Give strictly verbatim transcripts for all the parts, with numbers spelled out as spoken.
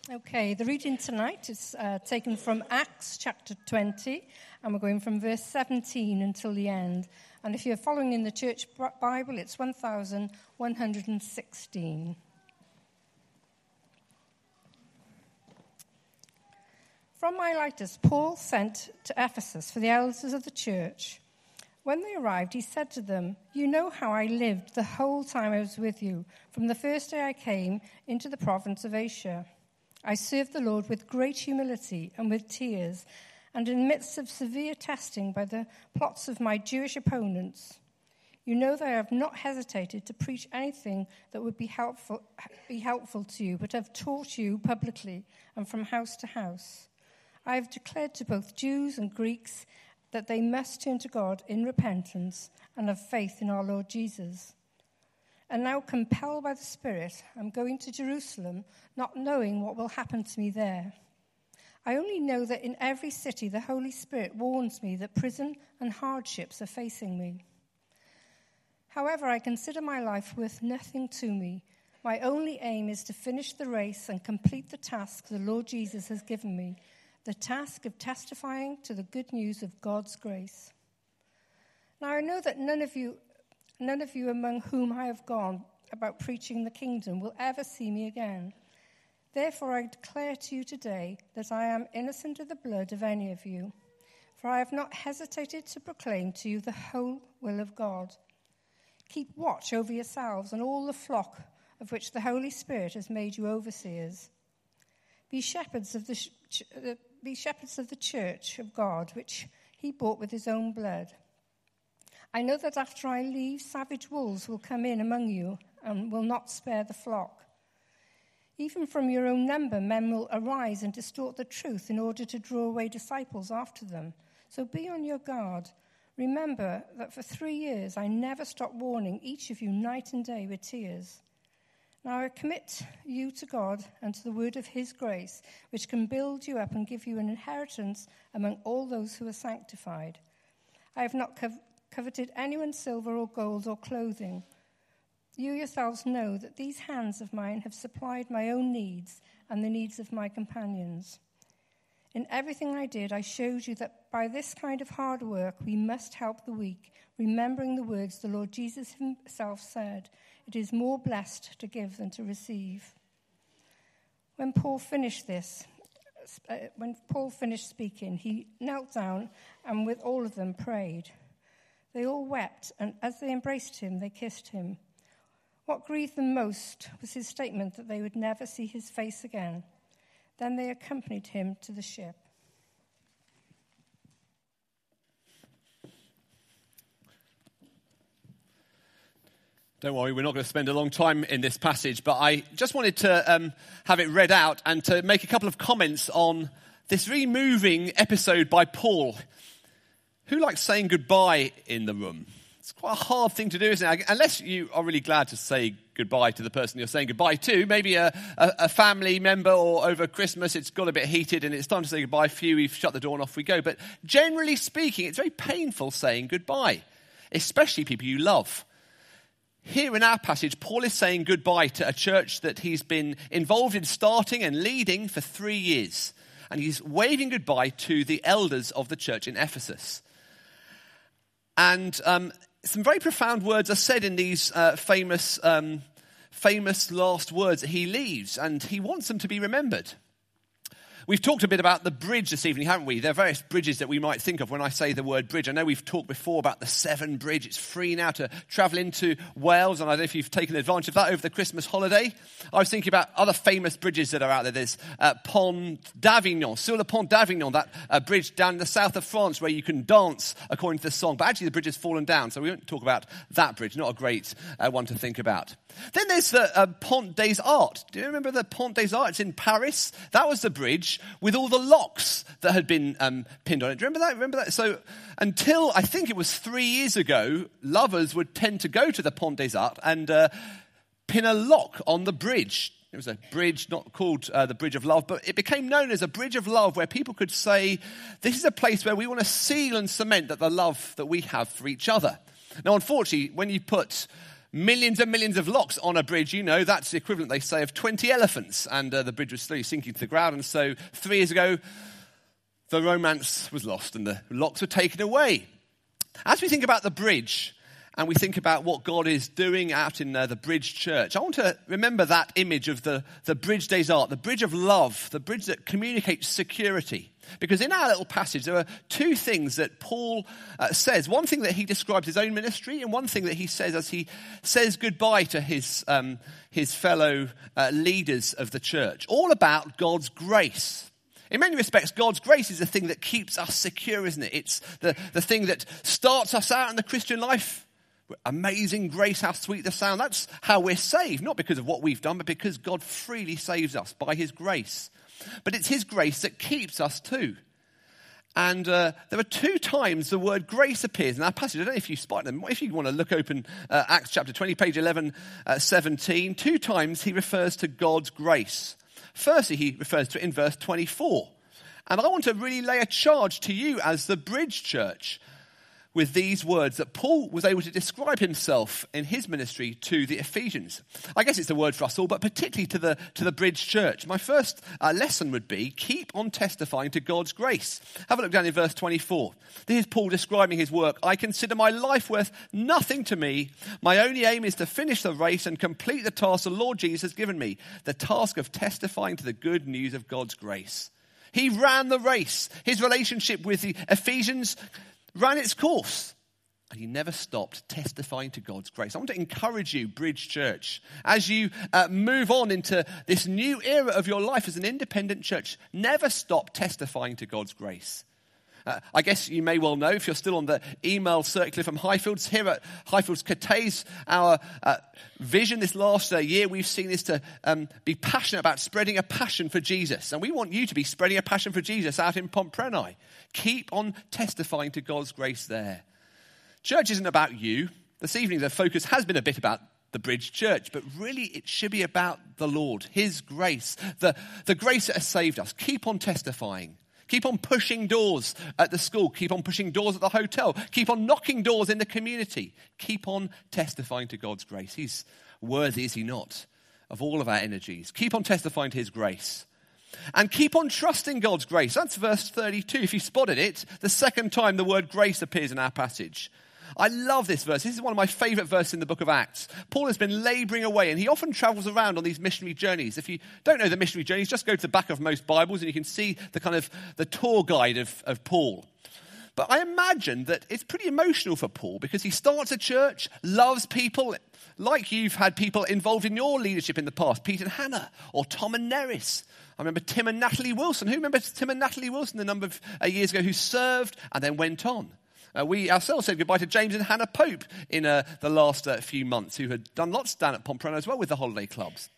Okay, the reading tonight is uh, taken from Acts chapter twenty, and we're going from verse seventeen until the end. And if you're following in the church Bible, it's one thousand one hundred sixteen. From Miletus, Paul sent to Ephesus for the elders of the church. When they arrived, he said to them, "You know how I lived the whole time I was with you, from the first day I came into the province of Asia. I served the Lord with great humility and with tears, and in the midst of severe testing by the plots of my Jewish opponents. You know that I have not hesitated to preach anything that would be helpful, be helpful to you, but have taught you publicly and from house to house. I have declared to both Jews and Greeks that they must turn to God in repentance and have faith in our Lord Jesus. And now, compelled by the Spirit, I'm going to Jerusalem, not knowing what will happen to me there. I only know that in every city the Holy Spirit warns me that prison and hardships are facing me. However, I consider my life worth nothing to me. My only aim is to finish the race and complete the task the Lord Jesus has given me, the task of testifying to the good news of God's grace. Now, I know that none of you None of you among whom I have gone about preaching the kingdom will ever see me again. Therefore, I declare to you today that I am innocent of the blood of any of you, for I have not hesitated to proclaim to you the whole will of God. Keep watch over yourselves and all the flock of which the Holy Spirit has made you overseers. Be shepherds of the sh- uh, be shepherds of the church of God, which he bought with his own blood. I know that after I leave, savage wolves will come in among you and will not spare the flock. Even from your own number, men will arise and distort the truth in order to draw away disciples after them. So be on your guard. Remember that for three years I never stopped warning each of you night and day with tears. Now I commit you to God and to the word of his grace, which can build you up and give you an inheritance among all those who are sanctified. I have not covered coveted anyone's silver or gold or clothing. You yourselves know that these hands of mine have supplied my own needs and the needs of my companions. In everything I did, I showed you that by this kind of hard work we must help the weak, remembering the words the Lord Jesus himself said, "It is more blessed to give than to receive." When Paul finished this, uh, when Paul finished speaking, he knelt down and with all of them prayed. They all wept, and as they embraced him, they kissed him. What grieved them most was his statement that they would never see his face again. Then they accompanied him to the ship. Don't worry, we're not going to spend a long time in this passage, but I just wanted to um, have it read out and to make a couple of comments on this really moving episode by Paul. Who likes saying goodbye in the room? It's quite a hard thing to do, isn't it? Unless you are really glad to say goodbye to the person you're saying goodbye to. Maybe a, a, a family member, or over Christmas it's got a bit heated and it's time to say goodbye. Few, we've shut the door and off we go. But generally speaking, it's very painful saying goodbye, especially people you love. Here in our passage, Paul is saying goodbye to a church that he's been involved in starting and leading for three years. And he's waving goodbye to the elders of the church in Ephesus. And um, some very profound words are said in these uh, famous, um, famous last words that he leaves, and he wants them to be remembered. We've talked a bit about the bridge this evening, haven't we? There are various bridges that we might think of when I say the word bridge. I know we've talked before about the Severn Bridge. It's free now to travel into Wales, and I don't know if you've taken advantage of that over the Christmas holiday. I was thinking about other famous bridges that are out there. There's uh, Pont d'Avignon, sur le Pont d'Avignon, that uh, bridge down in the south of France where you can dance according to the song. But actually the bridge has fallen down, so we won't talk about that bridge. Not a great uh, one to think about. Then there's the uh, Pont des Arts. Do you remember the Pont des Arts? It's in Paris. That was the bridge with all the locks that had been um, pinned on it. Do you remember that? Remember that? So until, I think it was three years ago, lovers would tend to go to the Pont des Arts and uh, pin a lock on the bridge. It was a bridge not called uh, the Bridge of Love, but it became known as a Bridge of Love, where people could say, this is a place where we want to seal and cement that the love that we have for each other. Now, unfortunately, when you put millions and millions of locks on a bridge, you know, that's the equivalent, they say, of twenty elephants. And uh, the bridge was slowly sinking to the ground. And so three years ago, the romance was lost and the locks were taken away. As we think about the bridge and we think about what God is doing out in uh, the Bridge Church, I want to remember that image of the, the Bridge des Arts, the bridge of love, the bridge that communicates security. Because in our little passage, there are two things that Paul uh, says. One thing that he describes his own ministry, and one thing that he says as he says goodbye to his, um, his fellow uh, leaders of the church. All about God's grace. In many respects, God's grace is the thing that keeps us secure, isn't it? It's the, the thing that starts us out in the Christian life. Amazing grace, how sweet the sound. That's how we're saved, not because of what we've done, but because God freely saves us by his grace. But it's his grace that keeps us too. And uh, there are two times the word grace appears in our passage. I don't know if you spotted them. If you want to look open uh, Acts chapter twenty, page eleven, uh, seventeen, two times he refers to God's grace. Firstly, he refers to it in verse twenty-four. And I want to really lay a charge to you as the Bridge Church with these words that Paul was able to describe himself in his ministry to the Ephesians. I guess it's a word for us all, but particularly to the to the Bridge Church. My first uh, lesson would be, keep on testifying to God's grace. Have a look down in verse twenty-four. This is Paul describing his work. I consider my life worth nothing to me. My only aim is to finish the race and complete the task the Lord Jesus has given me, the task of testifying to the good news of God's grace. He ran the race. His relationship with the Ephesians ran its course, and he never stopped testifying to God's grace. I want to encourage you, Bridge Church, as you uh, move on into this new era of your life as an independent church, never stop testifying to God's grace. Uh, I guess you may well know, if you're still on the email circular from Highfields, here at Highfields Cathays, our uh, vision this last uh, year, we've seen is to um, be passionate about spreading a passion for Jesus. And we want you to be spreading a passion for Jesus out in Pompreni. Keep on testifying to God's grace there. Church isn't about you. This evening the focus has been a bit about the Bridge Church, but really it should be about the Lord, his grace, the, the grace that has saved us. Keep on testifying. Keep on pushing doors at the school. Keep on pushing doors at the hotel. Keep on knocking doors in the community. Keep on testifying to God's grace. He's worthy, is he not, of all of our energies. Keep on testifying to his grace. And keep on trusting God's grace. That's verse thirty-two. If you spotted it, the second time the word grace appears in our passage. I love this verse. This is one of my favourite verses in the book of Acts. Paul has been labouring away, and he often travels around on these missionary journeys. If you don't know the missionary journeys, just go to the back of most Bibles and you can see the kind of the tour guide of, of Paul. But I imagine that it's pretty emotional for Paul because he starts a church, loves people, like you've had people involved in your leadership in the past, Pete and Hannah, or Tom and Neris. I remember Tim and Natalie Wilson. Who remembers Tim and Natalie Wilson, the number of uh, years ago, who served and then went on? Uh, we ourselves said goodbye to James and Hannah Pope in uh, the last uh, few months, who had done lots down at Pompreno as well with the holiday clubs.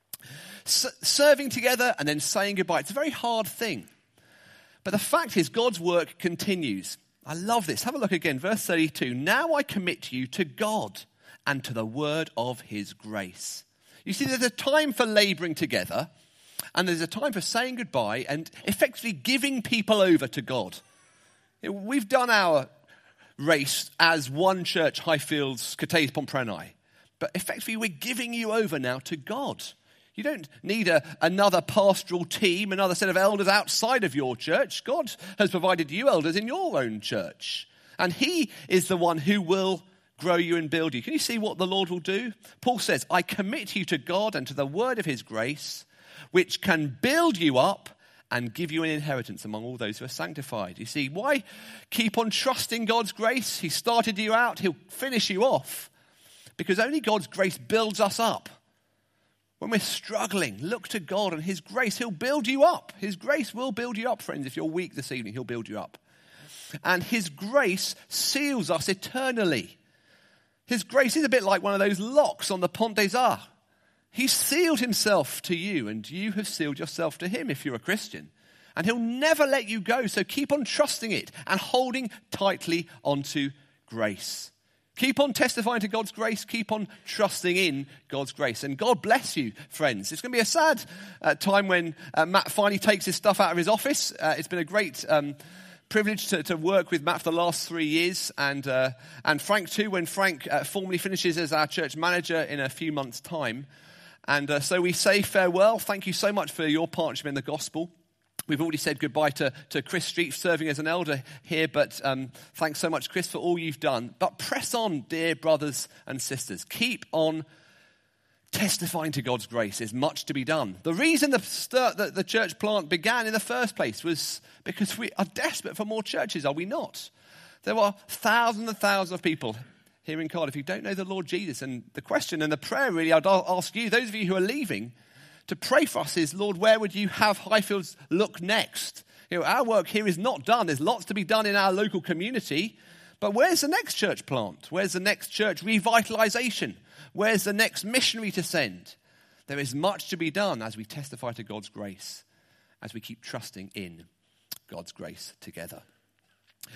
S- serving together and then saying goodbye. It's a very hard thing. But the fact is, God's work continues. I love this. Have a look again, verse thirty-two. Now I commit you to God and to the word of his grace. You see, there's a time for labouring together, and there's a time for saying goodbye and effectively giving people over to God. We've done our race as one church, Highfields, Cathays, Pompreni. But effectively, we're giving you over now to God. You don't need a, another pastoral team, another set of elders outside of your church. God has provided you elders in your own church. And he is the one who will grow you and build you. Can you see what the Lord will do? Paul says, I commit you to God and to the word of his grace, which can build you up and give you an inheritance among all those who are sanctified. You see, why keep on trusting God's grace? He started you out, he'll finish you off. Because only God's grace builds us up. When we're struggling, look to God and his grace. He'll build you up. His grace will build you up, friends. If you're weak this evening, he'll build you up. And his grace seals us eternally. His grace is a bit like one of those locks on the Pont des Arts. He sealed himself to you, and you have sealed yourself to him if you're a Christian. And he'll never let you go, so keep on trusting it and holding tightly onto grace. Keep on testifying to God's grace. Keep on trusting in God's grace. And God bless you, friends. It's going to be a sad uh, time when uh, Matt finally takes his stuff out of his office. Uh, it's been a great um, privileged to, to work with Matt for the last three years, and uh, and Frank too, when Frank uh, formally finishes as our church manager in a few months' time. And uh, so we say farewell. Thank you so much for your partnership in the gospel. We've already said goodbye to, to Chris Street, serving as an elder here, but um, thanks so much, Chris, for all you've done. But press on, dear brothers and sisters. Keep on testifying to God's grace. There's much to be done. The reason the, start, the, the church plant began in the first place was because we are desperate for more churches, are we not? There are thousands and thousands of people here in Cardiff who don't know the Lord Jesus. And the question and the prayer really I'd ask you, those of you who are leaving, to pray for us is, Lord, where would you have Highfields look next? You know, our work here is not done. There's lots to be done in our local community. But where's the next church plant? Where's the next church revitalization? Where's the next missionary to send? There is much to be done as we testify to God's grace, as we keep trusting in God's grace together.